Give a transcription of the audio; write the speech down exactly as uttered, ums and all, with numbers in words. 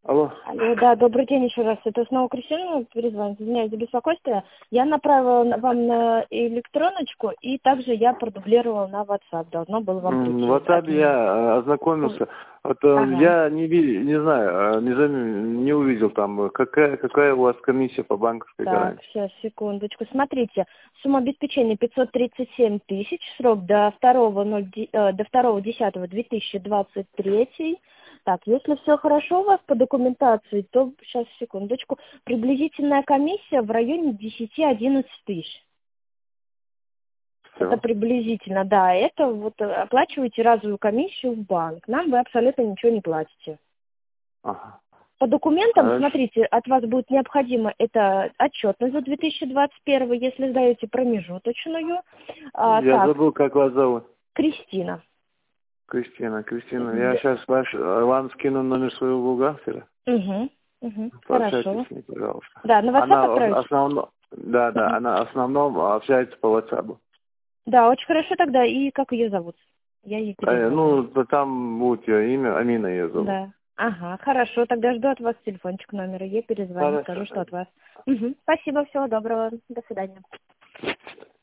Алло. Алло, да, добрый день еще раз. Это снова Кристина перезвонит. Извиняюсь за беспокойство. Я направила на- вам на электроночку, и также я продублировала на WhatsApp. Должно было вам М, прийти. В WhatsApp От меня. я э, ознакомился. Вот, э, Ага. я не, ви- не знаю, э, не, зам- не увидел там, э, какая, какая у вас комиссия по банковской Так, гарантии. сейчас, секундочку. Смотрите, сумма обеспечения пятьсот тридцать семь тысяч, срок до второго, ноль де- э, до второго десятого две тысячи двадцать третий. Так, если все хорошо у вас по документации, то, сейчас, секундочку, приблизительная комиссия в районе десять-одиннадцать тысяч. Это Все. приблизительно, да. Это вот э, оплачиваете разовую комиссию в банк. Нам вы абсолютно ничего не платите. Ага. По документам, Хорошо. смотрите, от вас будет необходимо это отчетность за две тысячи двадцать первый, если сдаете промежуточную. А, Я так, забыл, как вас зовут. Кристина. Кристина, Кристина. Я Да. сейчас ваш, э, вам скину номер своего бухгалтера. Угу, угу, Пообщайтесь хорошо. с ней, пожалуйста. Да, на WhatsApp Она в отправить? основном, да, да, Мгм. она в основном общается по WhatsApp. Да, очень хорошо тогда. И как ее зовут? Я ей Э, перезвоню. ну, да там будет ее имя, Амина ее зовут. Да. Ага, хорошо. Тогда жду от вас телефончик номера. Ей перезвоню, скажу, Хорошо. что от вас. Угу. Спасибо, всего доброго. До свидания.